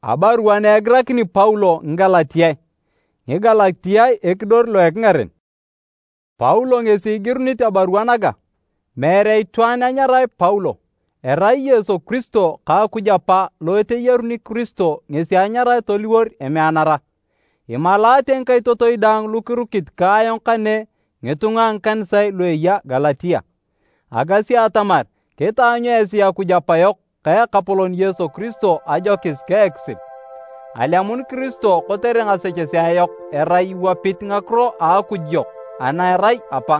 Abarua ne egrakini Paulo Ngalatiae. Ngalatiae ekidor lo ekngaren. Paulo ngesi igirunit abarua naga. Mere itwan anyarai Paulo. Erai Yesu Kristo ka kujapa lo eteyeruni Kristo ngesi anyarai toliwor emeanara. Imalate nkai totoidang lukirukit kaayong kane ngetungang kansai lo eya Galatia. Agasi atamar ketaanyo esi akujapayok kaya kapolon Yesu Kristo ajokis keeksil. Aliamun Kristo kotere ngasechesi ayok erai wapit ngakro akujyok ana erai apa.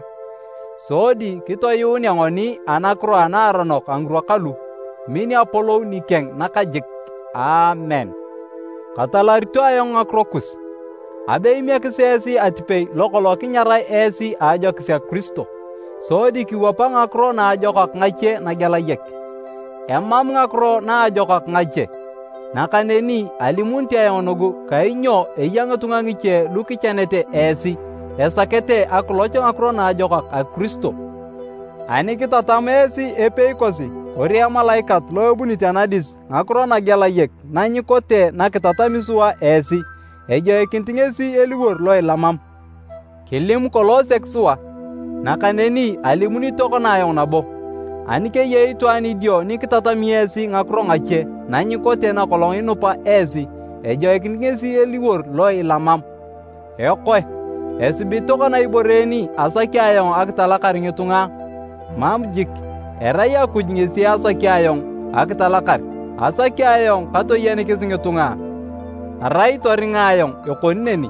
Sodi kitoyuni angoni anakro ana aranok angruakalu mini apolou nikeng nakajik. Amen. Katalarito ayong ngakrokus. Abe imiakisi esi atipei lokoloki nyarai esi ajokisia Kristo. Sodi kiwapa ngakro na ajokak ngache nagelayek. Emam ngakro na ajokak ngache. Nakaneni alimunti ayong nugu kainyo eya ngatunga ngiche lukichanete esi. Esakete akulocho ngakro na ajokak a Kristo. Ani kitatam esi epeikosi oria malaikat lo ebuniti anadis ngakro nagelayek nanyikote nakitatamisuwa esi. Ejo ekintingesi eliwor lo ilamam. Kilim kolo seksua. Nakaneni alimuni toko na ayong nabo. Anike yeitu anidio nikitatamiyesi ngakro ngache nanyikote na kolong inupa esi. Ejo ekintingesi eliwor lo ilamam. Ekoy. Esibi toko na iboreni asaki ayong akitalakar ngitunga. Mamjik. Erai akuj ngesi asaki ayong akitalakar. Asaki ayong kato yenikisi ngitunga. Arai toringa ayong yokoneni.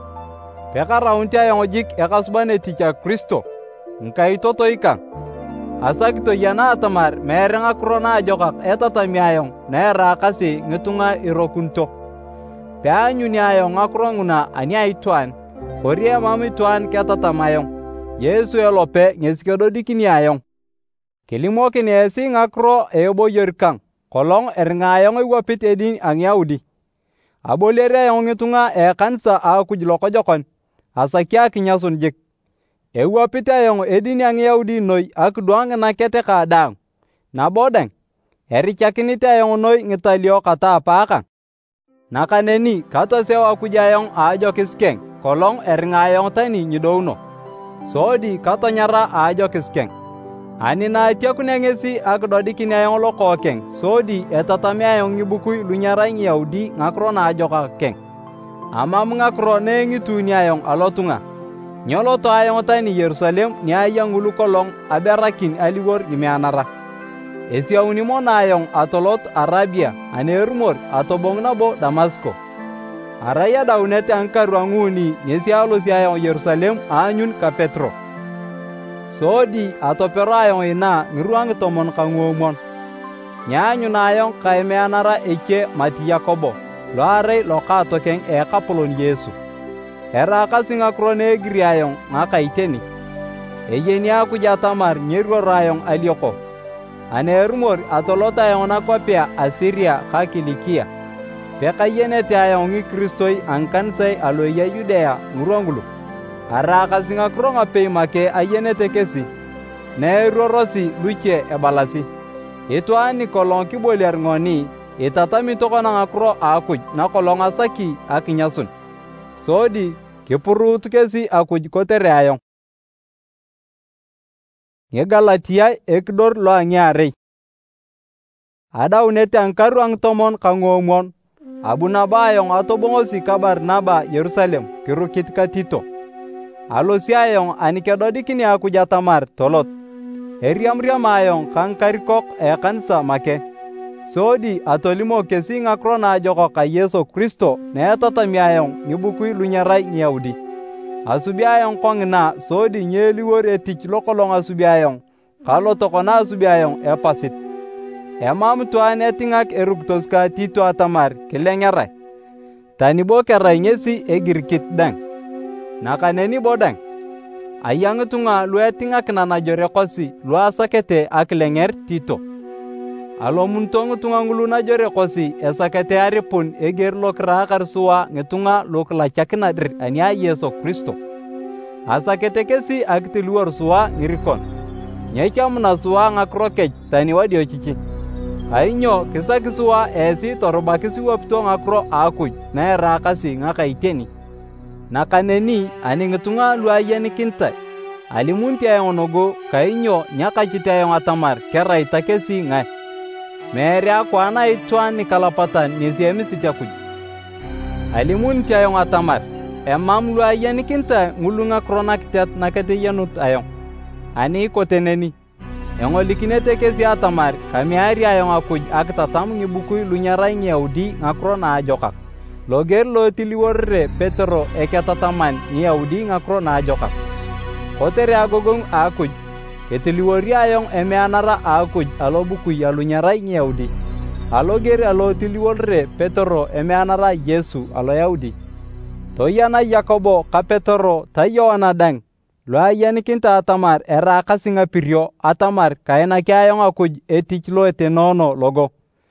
Peka raunti ayong jik ekasubane ticha Kristo. Nkai toto ika. Asakito yana atamar merenga krona ajokak etatami ayong nera akasi ngitunga irokunto. Peanyuni ayong akronguna ania ituan. Korea mami tuan ketatamayong. Yesu elope ngesikedo dikini ayong. Kilimokini esi ngakro ebo yorkang. Kolong eringa ayong iwapit edin ang Yaudi. Abolere ayong ngitunga kansa akuj lokojokon. Asaki akinyasun jik. Iwapit ayong edin ang Yaudi noi akduang nakete kadang. Nabodang. Erichakinite ayong noi ngitalio kata apakang. Nakaneni kata sewa akuj ayong ajokiskeng. Kolong eringa ayong tani nyidouno. Sodi kata nyara ajokiskeng. Ani na itiakune ngesi akdodikini ayong lokokeng. Sodi etatami ayong ngibukui lunyarai Yaudi ngakro na ajoka keng. Amam ngakro ne ngituni ayong alotunga. Nyoloto ayong tani Yerusalem ni ayang ulu kolong aberakin aliwor imeanara. Esiauni mona ayong atolot Arabia anerumor atobong nabo Damasko. Araya daunete angkaru anguni ngesi alosi ayong Yerusalem anyun ka Petro. Sodi atopero ayong ina ngiruang tomon kanguomon. Nyanyu na ayong kaimeanara eke mati Yakobo. Lo arei lo katokeng kapolon Yesu. Era kasinga krone giri ayong ngakaiteni. Eyeni akuja tamar nyeruro ayong alioko. Anerumor atolota ayong nakwapia Asiria ka Kilikia. Peka yenete ayong ngi Kristoi angkansai aloya Yudea ngurongulu. Ara kasinga kronga pei make ayenete kesi. Ne rorosi luche ebalasi. Itwani kolong kiboliar ngoni. Itatami toko na ngakro akuj na kolong asaki akinyasun. Sodi kipurut kesi akuj kotere ayong. Galatia ekdor lo angyarei. Ada unete angkaru ang tomon kangomon. Abunaba ayong atobongosi kabar naba Yerusalem kirukit ka Tito. Alosi ayong anikedodikini akuja tamar tolot. Eriam ayong kangkarikok kansa make. Sodi atolimo kesi ngakro na ajoko ka Yesu Kristo na etatami ayong ngibukui lunyarai Yaudi. Asubi ayong kongina sodi nyeliwor etich lokolong asubi ayong. Kalo tokona asubi ayong epasit. Emam tuan etingak eruktos ka Tito atamar kilengerai. Tanibo kerai ngesi egirkit dang. Nakaneni bodang. Ayang tunga lu etingak na najore kosi lu asakete akilenger Tito. Alo muntong tunga ngulu najore kosi esakete aripun eger lokra karsuwa ngetunga loklachakina dir ania Yesu Kristo. Asakete kesi aktiluar suwa ngirikon. Nyekam na suwa ngakrokej tani wadio cici. Kainyo kisakisua esi torubakisi wapito ngakro akuj na erakasi ngakaiteni. Nakaneni ani ngitunga luayenikinta. Alimunti ayong nogo kainyo nyakachiti ayong atamar kerai takesi ngai. Mere akwana itwan ni kalapatan nisi emisiti akuj. Alimunti ayong atamar emam luayenikinta ngulunga kronakitet nakatiyanut ayong. Ani koteneni. Engolikinete kesi atamar kamiari ayong akuj akitatam ngibukui lunyarai ngiyaudi ngakro na ajokak. Loger lo tiliworre Petro eketataman ngiyaudi ngakro na ajokak. Kotere agogong akuj ketiliwori ayong emeanara akuj alo bukui alunyarai ngiyaudi. Aloger alo tiliworre Petro emeanara Yesu alo yaudi. Toyana Yakobo ka Petro tayoana dang. Luayenikinta atamar era kasinga pirio atamar kainaki ayong akuj etich lo etenono logo.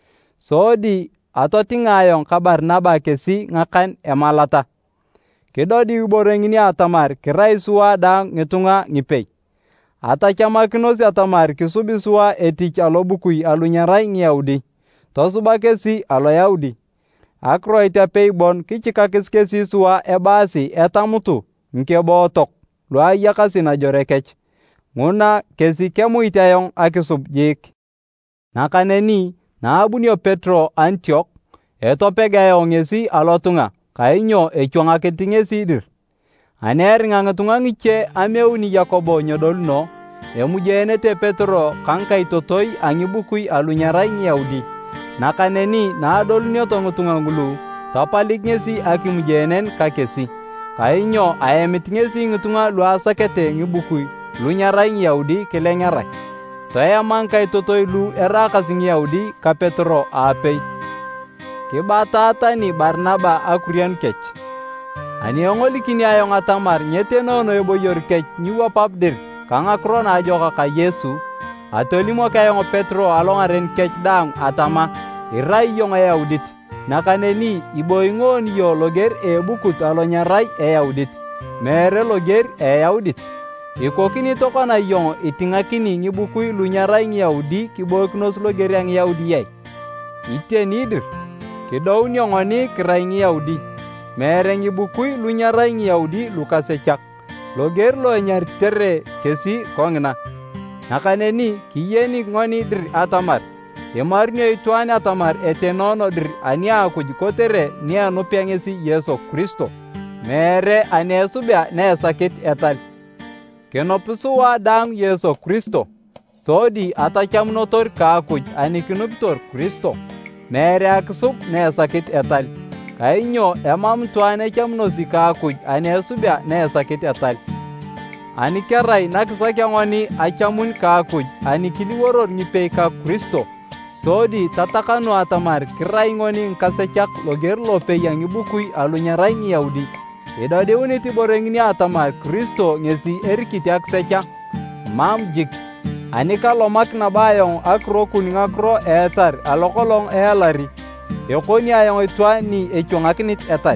Sodi atotinga ayong ka Barnaba kesi ngakan emalata. Kedodi uborengini atamar kirai suwa dang ngitunga ngipei. Atachamakinosi atamar kisubi suwa etich alo bukui alunyarai ngiyaudi. Tosuba kesi alo yaudi. Akro itapei bon kichikakis kesi suwa ebasi etamutu nkebotok. Luayakasi na jorekech. Nguna kesi kemu itayong akisub jik. Nakaneni na abunio Petro Antiok. Etopegayong ngesi alotunga. Kainyo echwanga ketingesi dir. Aner ngangatunga ngiche ameuni Yakobo nyodolno. Emujenete Petro kankai totoi angibukui alunyarai ngiyaudi. Nakaneni na adolnio tongutunga ngulu. Tapalik ngesi akimujenen kakesi. Kainyo ayemitingesi ngitunga luasakete ngibukui lunyarai ngiyaudi kelengarai. Toya mangkai totoi lu erakasi ngiyaudi ka Petro apei. Kibatata ni Barnaba akurian kech. Ani ongolikini ayong atamar nyetenono eboyor kech niwapapdir kangakro na ajoka ka Yesu. Atolimo kayong Petro alongaren kech dang atama irai yong ayaudit. Nakaneni iboingon yo loger bukut alonyarai yaudit. Mere loger yaudit. Ikokini tokona yong itingakini ngibukui lunyarai ngiyaudi kiboiknos loger yang yaudi yai. Itenidir. Kidaun yongoni kirai ngiyaudi. Mere ngibukui lunyarai ngiyaudi lukasechak. Loger lo nyartere kesi kongna. Nakaneni kiyeni ngoni dir atamar. Yemarnyo itwani atamar etenono dir ania kujikotere nia nupiangesi Yesu Kristo. Mere ania subia ne sakit etal. Kenopusuwa dang Yesu Kristo. Sodi atachamnotor kakuj anikinuptor Kristo. Mere aksub ne sakit etal. Kainyo emam tuane chamnosi kakuj ania subia ne sakit etal. Anikerai nakisakyangoni achamun kakuj anikiliworor nipei ka Kristo. Sodi tatakano atamar kirai ngoni nkasechak loger lope yang ibukui alunyarai ngiyaudi. Idade uniti borengini atamar Kristo ngesi erikiti aksecha. Mam jik. Anika lomak na bayong akro kuningakro etar alokolong elari. Yokoni ayong itwani echongakinit etal.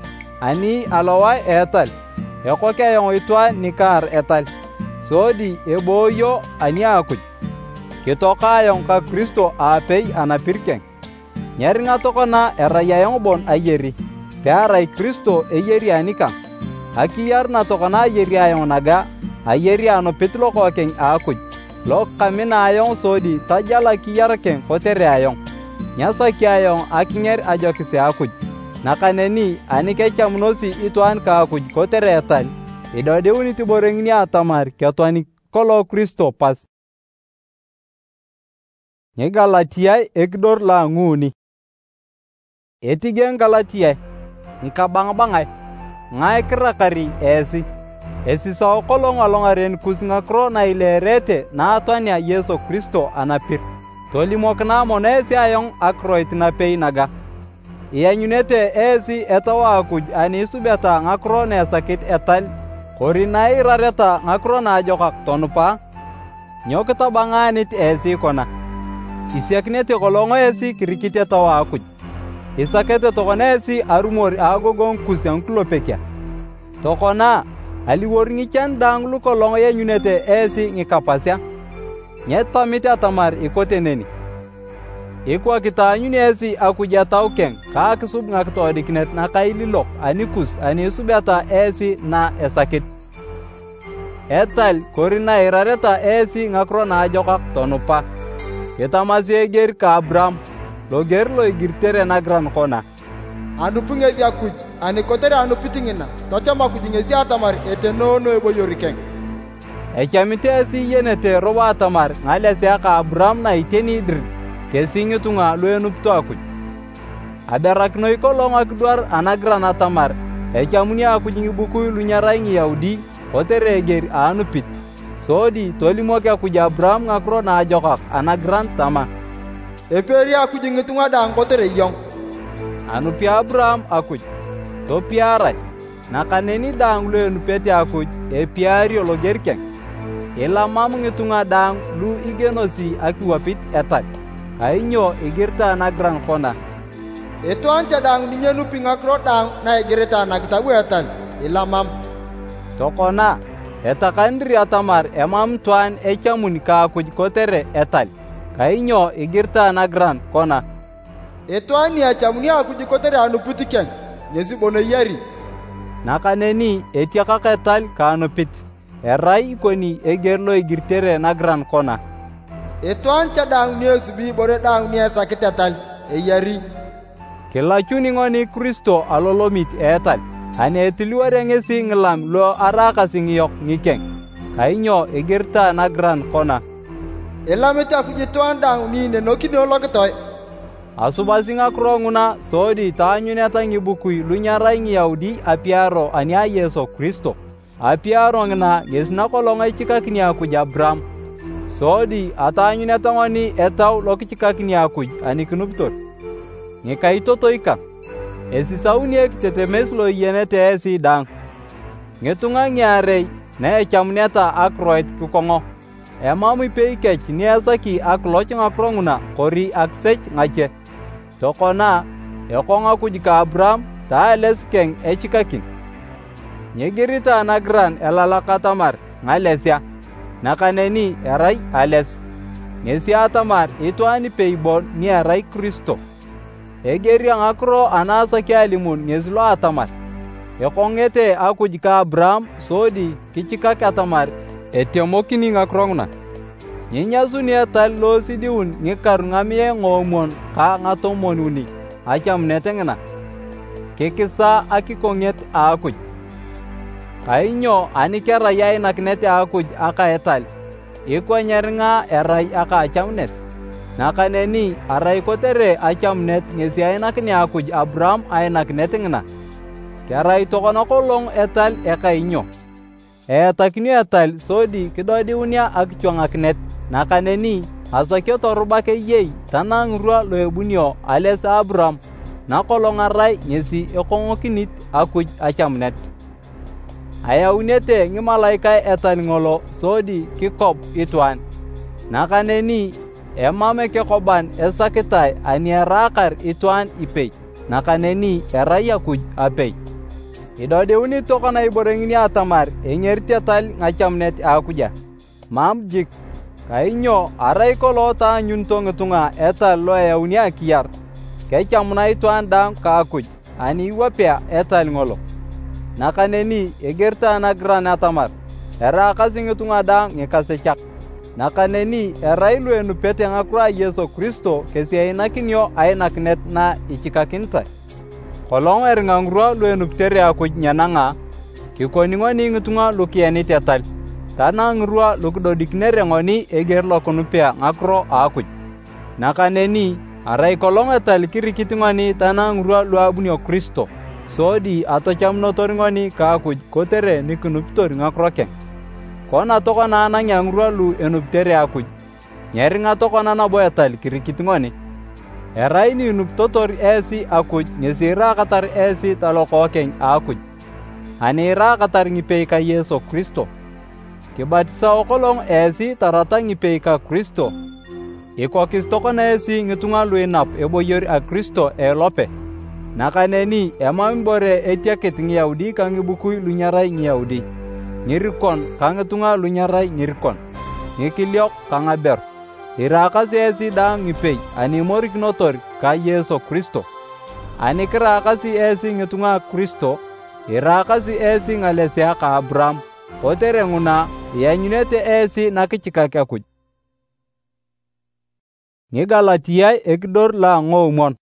Ani alowai etal. Yokoke ayong itwani nikar etal. Sodi eboyo ani akuj. Kitoka ayong ka Kristo apei anapirkeng. Nyeringa tokona erayayong bon ayeri. Pearai Kristo eyeri anika. Akiyar na tokona ayeri ayong naga. Ayeri ano pitlo kokeng akuj. Lok kamina ayong sodi tajala kiyar keng kotere ayong. Nyasaki ayong akinger ajokise akuj. Nakaneni anike chamnosi ituan ka akuj kotere etal. Idode uniti borengini atamar ketwani kolo Kristo pas. Nye Galatiai ekdor la nguni. Etigen Galatiai. Nkabang-bangai. Ngai kirakari esi. Esi sao kolong alongaren kusingakro na ilerete na atwania Yesu Kristo anapir. Tolimokna monesi ayong akroit na pei naga. Iyanyunete esi etawa akuj ani subeta ngakro na sakit etal. Korinai rareta ngakro na ajokak tonupa. Nyokita banganit esi kona. Isiaknete kolongo esi kirikite tawa akuj. Isakete tokona esi arumori agogon kusiang klopekya. Tokona aliwor ngichan dang lu kolongo ya nyunete esi ngikapasya. Nyeta miti atamar ikoteneni. Ikwa kitaanyuni esi akuja taukeng ka kisub ngakitodikinet nakaililok anikus anisubeta esi na esakit. Etal korina irareta esi ngakro na ajokak tonupa. Kitamasi eger ka Abraham loger lo igirtere nagran kona. Anupu ngesi akuj anikotere anupitingina tochama kujingesi atamar etenono eboyorikeng. Echamite esi yenete roba atamar ngalesi aka Abraham na iteni dir kesingitunga lo enupto akuj. Aberakno ikolong akdwar anagran atamar echamuni akujingi bukui lunyarai ngi Yahudi kotere eger anupit. Sodi tolimoke akuj Abraham ngakro na ajokak anagran tama. Eperi akujingi tunga dang kotere yong. Anupi Abraham akuj. Topiarai. Nakaneni dang lo enupete akuj epiari ologerkeng. Ila mamu ngitunga dang lu igenosi akiwapit etal. Kainyo igirta nagran kona. Itu anca dang ninyenupi ngakro dang na igirta nagtabu etal. Ila mam. Tokona. Etakandri atamar emam tuan echamun ka akuj kotere etal. Kainyo igirta nagran kona. Itu ani achamuni akuj kotere anuputikeng. Nyesi bono yari. Nakaneni etiakaka etal ka anupit. Erai ikoni egerlo igirtere nagran kona. Itu anca dang niesubi bore dang niesa kitetal eyari. Kilachuni ngoni Kristo alolomit etal. Ane etiliware ngesi ngelam lo araka singiyok ngikeng. Kainyo igirta nagran kona. Elamete akujituan dang nine nokino lokitoy. Asubasi ngakro nguna sodi taanyuneta ngibukui lunyarai ngi Yahudi apiaro ania Yeso Kristo. Apiaro ngina ngesna kolonga ichikakini akuj Abraham. Sodi ataanyuneta ngoni etau lokichikakini akuj anikinuptor. Ngikaitoto ika. Esi sauni ekitetemes lo yenete esi dang. Ngetunga ngiarei na echamuneta akroit kukongo. Emamu ipeikech ni esaki akloch ngakro nguna kori aksech ngache. Tokona ekonga kujika Abraham ta eleskeng echikakin. Nyegirita nagran elalakatamar ngalesya. Nakaneni erai ales. Ngesi atamar ituani peibon ni erai Kristo. Egeri ngakro anasaki alimun ngezlo atamar. Ekongete akujika Abraham sodi kichikak atamar etemokini ngakro nguna. Nyinyasuni etal lo sidiun ngikar ngamie ngomon ka ngatomonuni achamnete ngina. Kikisa akikonget akuj. Kainyo anikera yai naknete akuj aka etal. Ikwa nyaringa erai aka achamnet. Nakaneni arai kotere achamnet ngesi ainakni akuj Abraham ainaknet ngina. Kerai tokona kolong etal ekainyo. Etakini etal sodi kidodi unia akichwangaknet. Nakaneni asakyo torubake yei tanang rua lo ebunio ales Abraham na kolong arai ngesi ekongokinit akuj achamnet. Ayaunete ngimalaika etal ngolo sodi kikob ituan. Nakaneni emame kekoban esakitai aniarakar ituan ipei. Nakaneni erai akuj apei. Idode uni tokana iborengini atamar engerti etal ngachamnet akuja. Mam jik. Kainyo arai kolo ta nyunto ngetunga etal lo yauni akiyar. Kechamuna ituan dang ka akuj. Ani wapea etal ngolo. Nakaneni egerta nagran atamar. Era kasi ngetunga dang ngekasechak. Nakaneni erai lo enupete ngakura Yeso Kristo kesi ainakinyo ainaknet na ichikakinta. Kolong eringangrua lo enuptere akuj nyananga. Kikoningoni ngetunga lukianit etal. Tana ngrua lukdodiknere ngoni eger lokunupea ngakro akuj. Nakaneni arai kolong etal kirikiti ngoni tana ngrua luabunio Kristo. Sodi atochamnotor ngoni ka akuj kotere nikunuptor ngakro keng. Kona tokona anangya ngrua lu enuptere akuj. Nyeringa tokona nabo etal kirikiti ngoni. Erai ni nuptotor esi akuj ngesira katar esi taloko keng akuj. Anira katar ngipei ka Yeso Kristo. Kibatisa okolong esi tarata ngipei ka Kristo. Iko kistokona esi ngitunga luinap eboyor a Kristo elope. Nakaneni emambore etiaket ngiyahudi ka ngibukui lunyarai ngiyahudi. Ngirikon ka ngitunga lunyarai ngirikon. Ngikiliok ka ngaber. iraakasi esi daang ngipei ani imorikinotor ka Yesu Kristo. Ani kiraakasi esi ng'itung'a Kristo, iraakasi esi ng'alesia ka Abraham, kotere ng'una ianyunete esi nakichikak Akuj. Ng'igalatiyai ekidor la ng'oomon.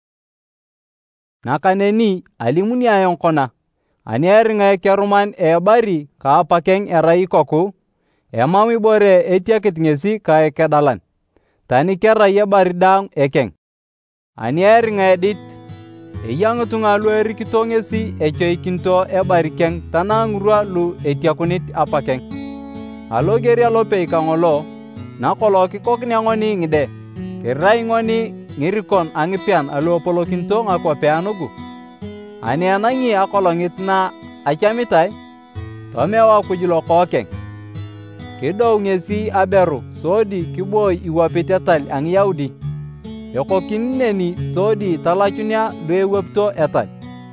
Nakaneni alimuni ayong kona, ani eringa ekeruman ebari ka apakeng erai ikoku, emam ibore etiakit ng'esi ka ekedalan, tani kerai ebari daang ekeng. Ani eringa edit, eya ng'itung'a lu erikito ng'esi echoikinto ebari keng tanaa ng'urwa lu etiakunit apakeng. Aloger alopei kang'olo, nakolong kikokinea ng'oni ng'ide, kirai ng'oni ng'irikon ang'ipian alu epolokinto ng'akwapea nugu. Ani enang'i akolong'it na achamitai, tomeu Akuj Lokookeng. Kidou ng'esi aberu sodi kiboi iwapit etal a Ng'iyaudi. Ekokini neni sodi talachunia lu ewapito etal,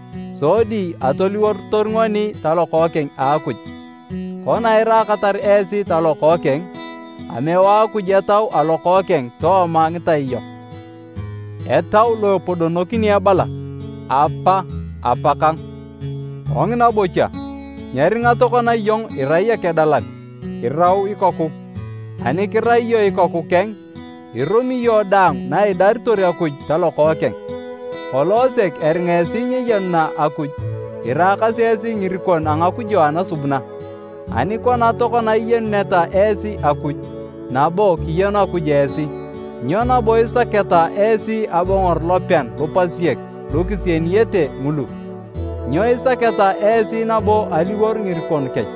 sodi atoliworotor ng'oni talokookeng a Akuj. Kona iraakatar esi talokookeng, ameu Akuj etau alokookeng tooma ng'itai yok. Etau lo epodonokini ebala, Apa, Apakang. Ong'ina bocha, nyeringa tokona iyong irai ekedalan, irau ikoku. Ani kirai iyo ikoku keng, iromi iyo daang na idaritor Akuj talokookeng. Kolosek eringa esi nyeyenuna Akuj, iraakasi esi ng'irikon a ng'akujo anasubuna. Ani kona tokona iyenuneta esi Akuj, nabo kiyenu Akuj esi. Nyo nabo isaketa esi abong'or lopian lupasiek lukisieniyete ng'ulu. Nyo isaketa esi nabo aliwor ng'irikon kech.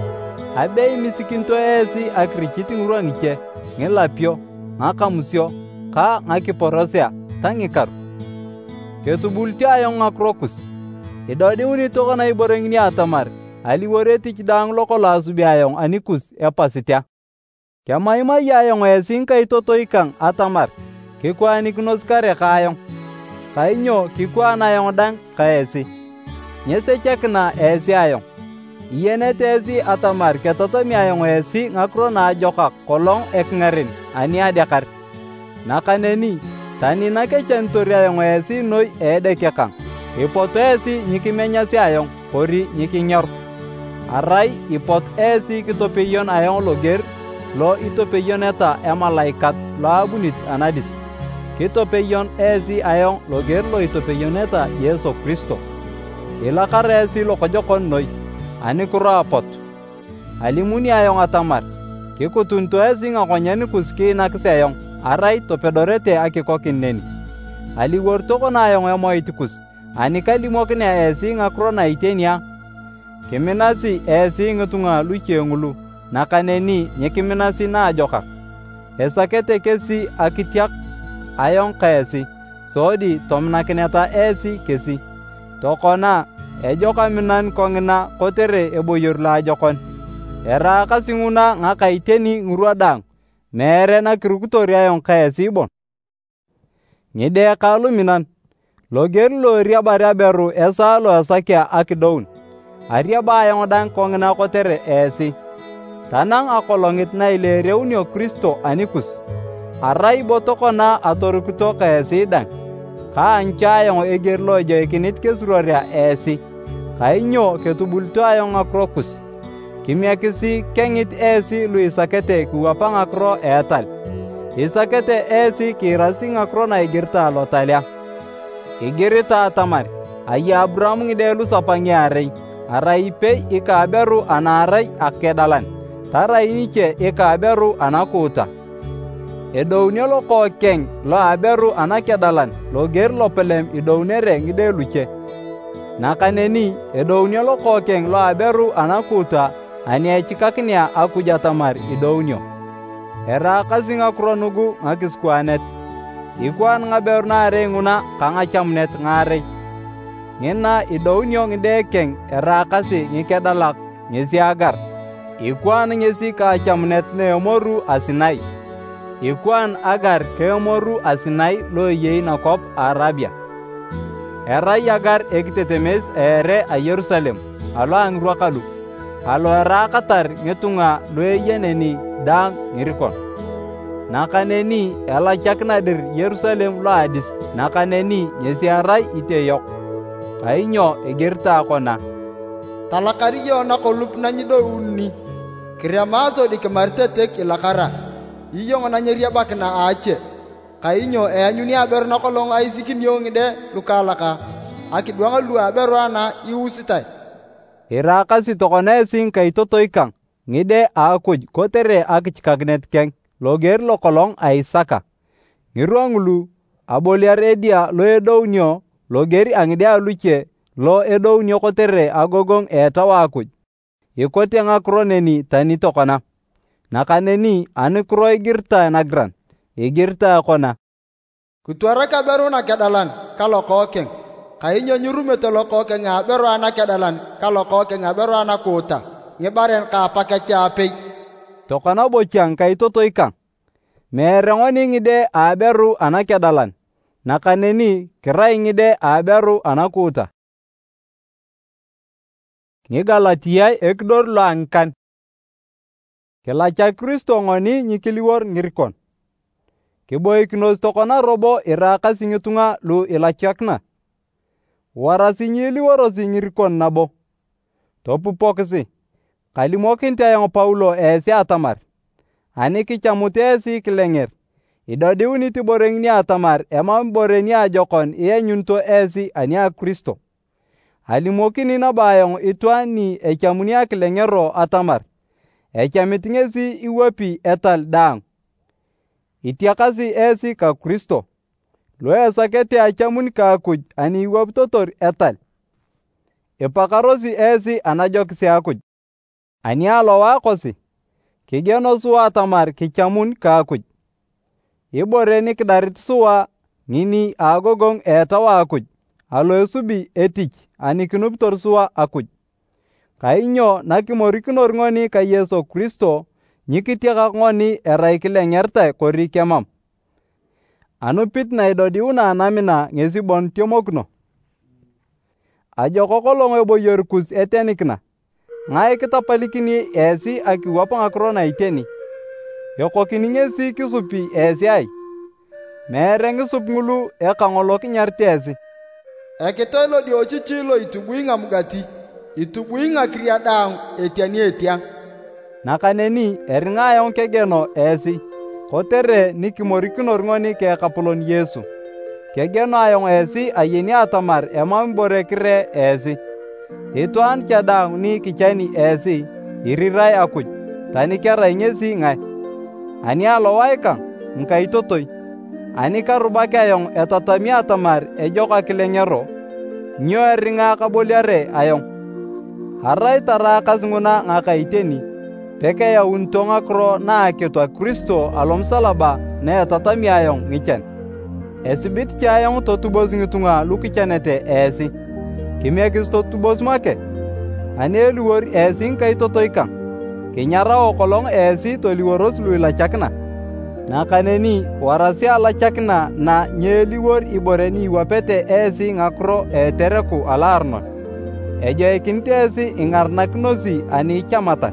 Abe imisikinto esi akirichit ng'urwa ng'iche, ng'ilapio, ng'akamusio, ka ng'akiporosia ta ng'ikaru. Ketubulitio ayong ng'akiro kus. Idodiuni tokona ibore ng'ini atamar aliwor etich daang lokolong asubi ayong anikus epasitia. Kemaimai ayong esi ng'ikaitotoi kang atamar kikwaanikinos kare ka ayong, kainyo kikwaan ayong dang ka esi. Nyesechakina esi ayong. Iyenete esi atamar ketotami ayong esi ng'akiro naajokak kolong eking'aren ani adeakar. Nakaneni tani nakechanitor ayong esi noi edeke kang, ipoto esi nyikimenyasi ayong kori nyiking'eru. Arai ipot esi kitopeyon ayong loger lo itopeyoneta emalaikat lo abunit anadis. Kitopeyon esi ayong loger lo itopeyoneta Yesu Kristo. Ilakar esi lokojokon noi, ani kiro apot. Alimuni ayong atamar, kikutunto esi ng'akonyen kus kiinakisi ayong, arai topedorete akikokin neni. Aliwor tokona ayong emoit kus, ani kalimokinea esi ng'akiro na itenia. Kiminasi esi ng'itung'a luche ng'ulu, nakaneni nyikiminasi naajokak. Esakete kesi akitiak ayong ka esi, sodi tominakineta esi kesi. Tokona ejok aminan kong'ina kotere eboyor loajokon. Eraakasi ng'una ng'akaiteni ng'urwa daang, meere nakirukitor ayong ka esi bon. Ng'ide ka luminan, loger lo eriabari aberu esaa lo esakia akidoun, ariaba ayong dang kong'ina kotere esi. Tanang akolong'it na ileereunio Kristo anikus, arai bo tokona atorukito ka esi dang, ka ancho ayong eger lo ejoikinit kesuroria esi, kainyo ketubulito ayong ng'akiro kus. Kimiekisi keng'it esi lu isakete kiwapa ng'akiro eetal, isakete esi kiirasi ng'akiro na igirita lotalea. Igirita atamar aya Abraham ng'ide lu sapang'i arei, arai ipei ika aberu anaarai akedalan, tarai niche ika aberu anakuuta. Edounio lokookeng lo aberu anakedalan loger lopelem idounere ng'ide luche. Nakaneni edounio lokookeng lo aberu anakuuta ani echikakinia Akuj atamar idounio. Eraakasi ng'akiro nugu ng'akiskwaanet, ikwaan ng'aberu naarei ng'una ka ng'achamunet ng'aarei. Ng'ina idounio ng'ide keng eraakasi ng'ikedalak ng'esi Agar, ikwaan ng'esi ka achamunet na emoru asinai. Ikwaan Agar ka emoru asinai lo eyei nakop a Arabia. Erai Agar ekitetemes eere a Yerusalem alo a ng'irwa kalu, alo eraakatar ng'itung'a lu eyeneni daang ng'irikon. nakaneni elachakinadir Yerusalem lo adis nakaneni ngesi arai iteyok. Kainyo egerta kona. Talakariyo nakolup nanyidouni. Kiriamaso di kemartetek ilakara. Iyo nganyeria bakna ache. Kainyo eanyuni aber nakolong aisikin yongide lukalaka. Akidwanga lu aber ana iusitai. Irakasi tokone sing kaitoto ikang. Ngide akuj kotere akichikagnet keng. Loger lokolong Aisaka. Ngiruangulu aboliar edia lo edounyo logeri angide aluche lo edounyo kotere agogong etawa akuj. Ikote ngakroneni tani tokona. Nakaneni anikro igirta nagran. Igirta kona. Kutuara kaberu na kedalan kalau kokeng. Kainyo nyurumeto lo kokeng aberu ana kedalan kalau kokeng aberu ana kota. Ngebaren ka pakecape. Tokana bochang kaitoto ikang. Merengoni ngide aberu ana kedalan. Nakaneni kirai ngide aberu ana kota. Ngigalatia ekdor lo angkan. Kelacha Kristo ngoni nyikiliwor ngirikon. Kiboikinos tokona robo iraka singitunga lu ilachakna. Warasi nyiliworosi ngirikon nabo. Topu pokisi. Kalimokin tayang Paulo esi atamar. Ani kichamute esi kilenger. Idodiuni tiboreng ni atamar emam boreni ajokon iya nyunto esi ania Kristo. Alimokin inabayong ituani echamunia kilengero atamar. Echamitingesi iwapi etal dang. Itiakasi esi ka Kristo. Loya sakete achamun ka kuj ani iwaptotor etal. Ipakarosi esi anajokisi akuj. Ani alowa kosi. Kigeno suwa atamar kichamun ka akuj. Iboreni kidarit suwa ngini agogong etawa akuj. Alo esubi etich ani kinuptor suwa akuj. Kainyo nakimorikinor ngoni ka Yesu Kristo nyikitiaka ngoni erai kilengerte kori kemam. Anupit na idodiuna anamina ngesi bon tiomokno. Ajo kokolong eboyor kus etenikna. Ngai kitapalikini esi akiwapa ngakrona iteni. Yokokini ngesi kisupi esi ai. Mere ngisup ngulu ekangolo kinyarti esi. Ekitoilo di ochichilo itubuinga mugati. Itubuinga kriadang etiani etiang. Nakaneni eringa ayong kegeno esi. Kotere nikimorikinor ngoni ke kapulon Yesu. Kegeno ayong esi ayeni atamar emam bore kire esi. Ituan chadang ni kichani esi. Irirai akuj. Tani kera ingesi ngai. Ani alowaikang nkaitotoi. Ani karubake ayong etatami atamar ejoka kilengero. Nyo eringa kaboliare ayong. Harai tarakas nguna ngakaiteni. Peke ya untonga kro na aketwa Kristo alomsalaba na etatami ayong ngichan. Esibit cha ayong totubos ngitunga lukichanete esi. Kimiakis totubos make. Ani eluwor esi nkaitotoikang. Kinyara okolong esi toliworos luilachakna. Nakaneni warasi alachakna na nyeliwor iboreni iwapete esi ngakro etereku alarnon. Ejo ekinti esi ingarnaknosi ani chamatan.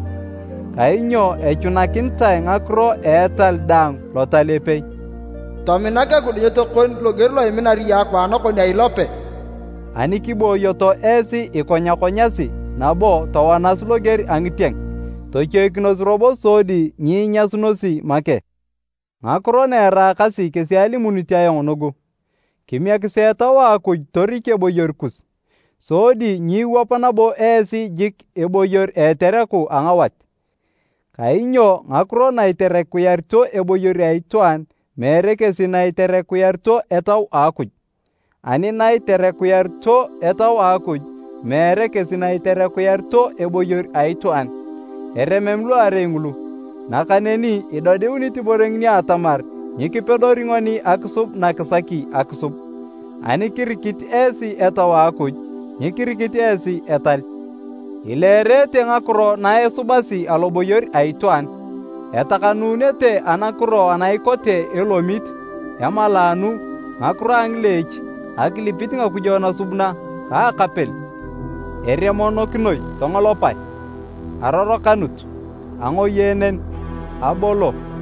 Kainyo echunakintai ngakro etal dang lotalepei. Tominaka kudiyoto kon logerlo eminari yakwa anoko ni ailope. Ani kibo yoto esi ikonyakonyasi nabo tawanas logeri angitieng. Tochoikinos robo sodi nyinyasunosi make. Ngakro nera kasi kesiali munitiayong nogo. Kimia kisetawa akuj torike boyorkus. Sodi nyiwapanabo esi jik eboyor etereku angawat. Kainyo ngakro na iterekuyarto eboyor aituan merekesi na iterekuyarto etaw akuj. Ani na iterekuyarto etaw akuj merekesi na iterekuyarto eboyor aituan. Erememlu arengulu. Nakaneni idodiuni tiboreng ni atamar nyikipedori ngoni aksub na kisaki aksub. Ani kirikiti esi etawa akuj nyikirikiti esi etal. Ilerete ngakro na esubasi aloboyor aituan. Etakanunete anakro anaikote elomit. Emalanu ngakro anglech akilipit ngakujona subna kakapel. Eremonokinoi tongolopai. Aroro kanut. Ango yenen. Abolo.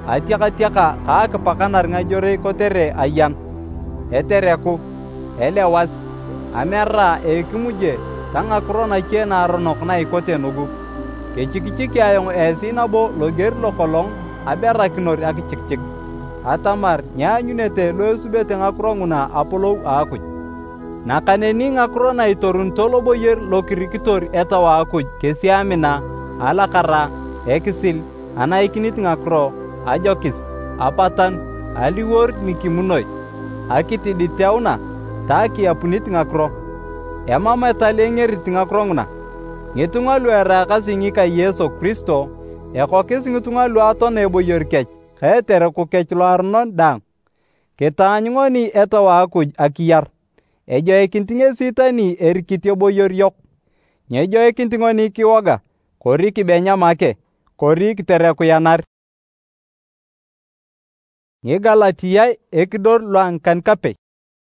atiaka kaakipakanar ng'ajorei kotere ayan, etereku, elewas, amera ekimuje ta ng'akiro nache naaronok na ikote nugu. Kechikichiki ayong esi nabo loger lokolong aberakinor akichikchik, atamar nyaanyunete lo esubete ng'akiro ng'una apolou aakuj. Nakaneni ng'akiro na itorunto loboyer lokirikitor etau aakuj kesi amina, alakara, ekisil, anaikinit ng'akiro, ajokis, apatan, aliwor nikimunoi, akitiditeuna, ta akiapunit ng'akiro. Emam etaleng'erit ng'akiro ng'una. Ng'itung'a lu eraakasi ng'ika Yesu Kristo, ekokis ng'itung'a lu aton eboyor kech ka etereku kech loaronon daang. Kitaany ng'oni etau aakuj akiyar, ejoikinit ng'esi tani erikit eboyor yok. Nyejoikinit ng'oni kiwoga, kori kibenya make, kori kiterekuyanar. Ng'igalatiai ekidor luang'kan kapei.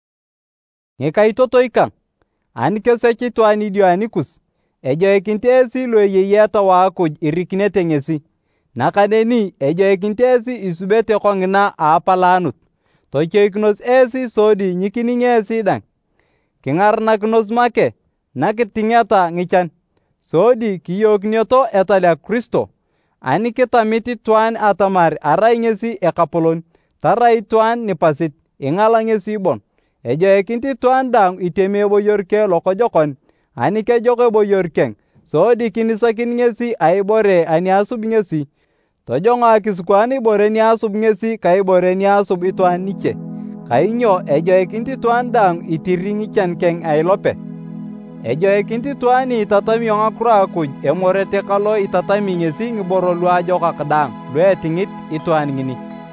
Ng'ikaitotoi kang, ani kesech itwaan idio anikus, ejoikinit esi lu eyei etau aakuj irikinete ng'esi. Nakaneni ejoikinit esi isubete kong'ina aapalaanut, tochoikinos esi sodi nyikining esi dang. King'aranakinos make nakiting'eta ng'ichan, sodi kiyookineto etal a Kristo, ani kitamit itwaan atamar arai ng'esi ekapolon, tarai itwaan nipasit, ing'ala ng'esi bon. Ejoikinit itwaan daang itemi eboyor ke lokojokon, ani kejok eboyor keng, sodi kinisakin ng'esi a ibore ani asub ng'esi. Tojongo akisukwaan ibore ni asub ng'esi ka ibore ni asub itwaan niche, kainyo ejoikinit itwaan daang itiri ng'ichan keng a ilope. Ejoikinit itwaan itatamio ng'akiro Akuj emorete kalo itatami ng'esi ng'iboro luajokak daang lu eting'it itwaan ng'ini.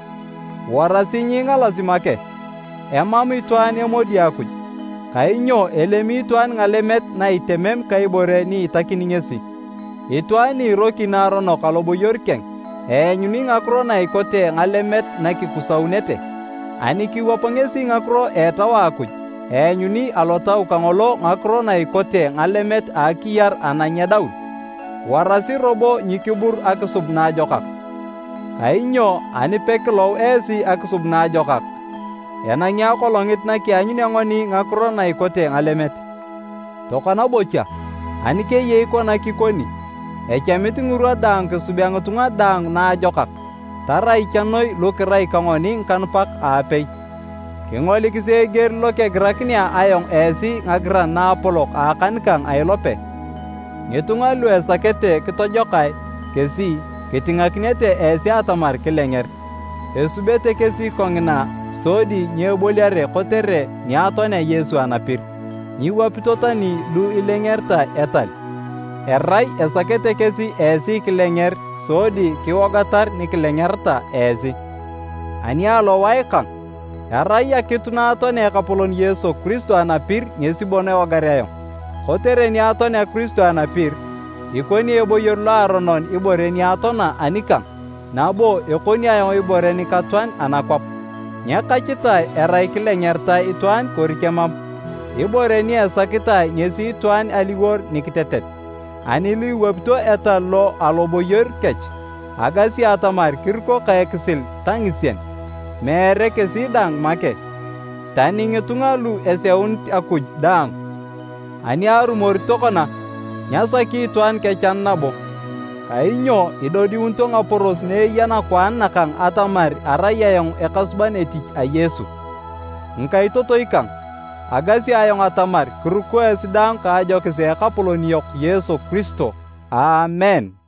Warasi nying'alasi make, emam itwaan emodi Akuj, kainyo elemi itwaan ng'alemet na itemem ka ibore ni itakini ng'esi. Itwaan iroki naaronok aloboyor keng, eanyuni ng'akiro na ikote ng'alemet na kikusaunete, ani kiwapa ng'esi ng'akiro etau Akuj, eanyuni alotau kang'olo ng'akiro na ikote ng'alemet a akiyar ananyedaun. Warasi robo nyikibur akisub naajokak, kainyo ani pekilou esi akisub naajokak, enang'i akolong'it na kianyuni ng'oni ng'akiro na ikote ng'alemet. Tokona bocha, ani keyei kona kikoni, echamit ng'urwa daang kisubia ng'itung'a daang naajokak, tarai chanoi lu kirai ka ng'oni ng'ikanupak aapei. King'olikisi eger lo kegirakinia ayong esi ng'agiran naapolok aakan kang a ilope. Ng'itung'a lu esakete kitojokai kesi kiting'akinete esi atamar kileng'er. Esubete kesi kong'ina sodi nyeboliare kotere niatonea Yesu anapir, nyiwapito tani lu ileng'erta etal. Erai esakete kesi esi kileng'er sodi kiwogatar nikileng'erta esi. Ani alowai kang, erai akitu naatonea ekapolon Yesu Kristo anapir ng'esi bon ewogare ayong. Kotere niatonea Kristo anapir, ikoni eboyor loaronon ibore niatona anikang, nabo ikoni ayong ibore nikatwan anakwap. Nyekachitae erai kileng'erta itwaan kori kemam, ibore ni esakitae ng'esi itwaan aliwor nikitetet. Ani lu iwapito etal lo aloboyor kech, agasi atamar kiriko ka ekisil ta ng'isien, meere kesi daang make, tani ng'itung'a lu eseunit Akuj daang. Ani arumori tokona, nyasaki itwaan kechan nabo, kainyo idodiunto ng'aporos neeya nakwaan nakang atamar arai ayong ekasuban etich a Yesu. Ng'ikaitotoi kang, agasi ayong atamar kiruko esi daang kaajokis ekapolon yok Yesu Kristo. Amen.